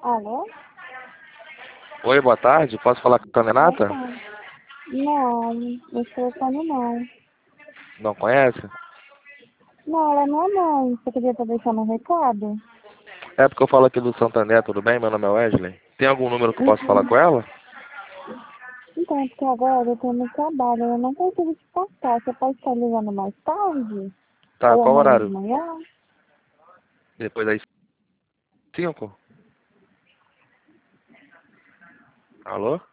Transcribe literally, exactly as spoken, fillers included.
Alô? Oi, boa tarde. Posso falar com a Boa Renata? tarde. Não, esse telefone não. Não conhece? Não, ela não é mãe. Você queria pra deixar um recado? É porque eu falo aqui do Santander, tudo bem? Meu nome é Wesley. Tem algum número que eu posso falar Uhum. com ela? Então, é porque agora eu tô no trabalho, eu não consigo te passar. Você pode estar ligando mais tarde? Tá, Ou qual amanhã de horário? manhã? Depois das cinco? Alô?